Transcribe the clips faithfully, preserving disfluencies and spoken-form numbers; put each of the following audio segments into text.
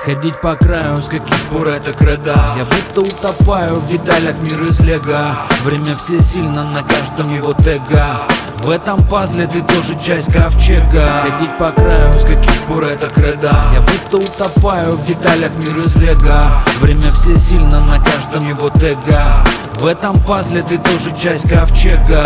Ходить по краю, с каких пор это кредо? Я будто утопаю в деталях, мир из лего. Время всесильно на каждом его тега. В этом пазле ты тоже часть ковчега. Ходить по краю, с каких пор это кредо? Я будто утопаю в деталях, мир из лего. Время всесильно на каждом его тега. В этом пазле ты тоже часть ковчега.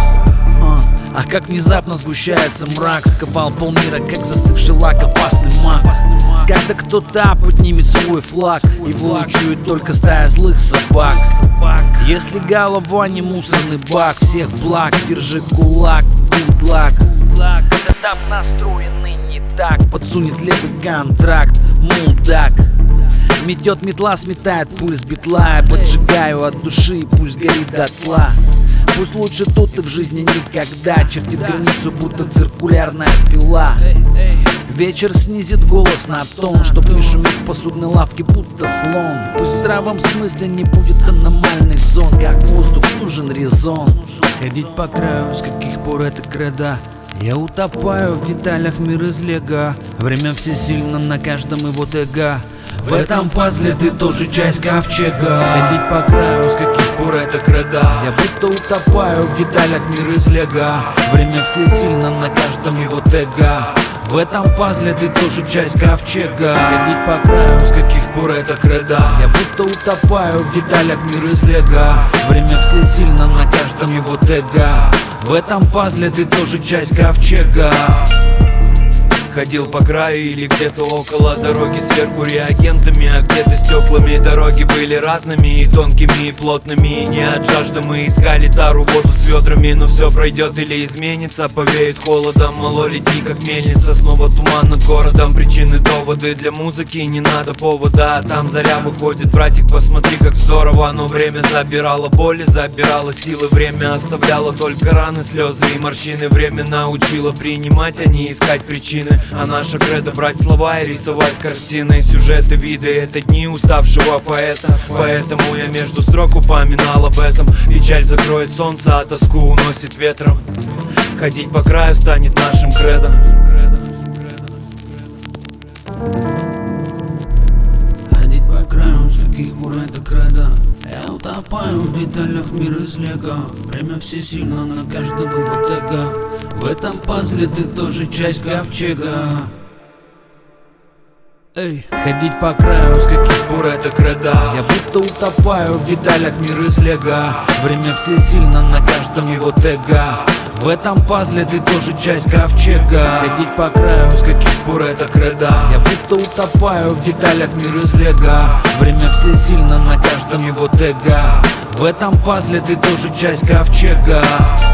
А как внезапно сгущается мрак, сковал полмира, как застывший лак, опасный маг. Когда кто-то поднимет свой флаг, его учует только стая злых собак. Если голова не мусорный бак, всех благ, держи кулак, гудлак. Сетап настроенный не так, подсунет левый контракт, мудак. Метет метла, сметает пыль с битла. Я поджигаю от души, пусть горит дотла. Пусть лучше тут и в жизни никогда. Чертит границу, будто циркулярная пила. Вечер снизит голос на тон, чтоб не шуметь в посудной лавке, будто слон. Пусть в здравом смысле не будет аномальных зон, как воздух нужен резон. Ходить по краю, с каких пор это кредо? Я утопаю в деталях, мир из лего. Время всесильно на каждом его тега. В этом пазле ты тоже часть ковчега. Ходить по краю, с каких пор это кредо? Я будто утопаю в деталях, мир из лего. Время всесильно на каждом его тега. В этом пазле ты тоже часть ковчега. Ходить по краю, с каких пор это кредо? Я будто утопаю в деталях, мир из лего. Время всесильно на каждом его тега. В этом пазле ты тоже часть ковчега. Ходил по краю или где-то около дороги, сверху реагентами, а где-то стеклами. Дороги были разными, и тонкими, и плотными, и не от жажды мы искали тару, воду с ведрами. Но все пройдет или изменится, повеет холодом, мало лети, как мельница. Снова туман над городом, причины, доводы для музыки, не надо повода. А там заря выходит, братик, посмотри, как здорово. Но время забирало боли, забирало силы. Время оставляло только раны, слезы и морщины. Время научило принимать, а не искать причины. А наша кредо брать слова и рисовать картины, сюжеты, виды. Это дни уставшего поэта. Поэтому я между строк упоминал об этом. Печаль закроет солнце, а тоску уносит ветром. Ходить по краю станет нашим кредо. Ходить по краю, с каких пор это кредо? Я утопаю в деталях, мир из лего. Время всесильно на каждом его тега. В этом пазле ты тоже часть ковчега. Эй. Ходить по краю, с каких пор это кредо? Я будто утопаю в деталях, мир из лего. Время всесильно на каждом его тега. В этом пазле ты тоже часть ковчега. Ходить по краю, с каких пор это кредо? Я будто утопаю в деталях, мир из лего. Время всесильно на каждом его тега. В этом пазле ты тоже часть ковчега.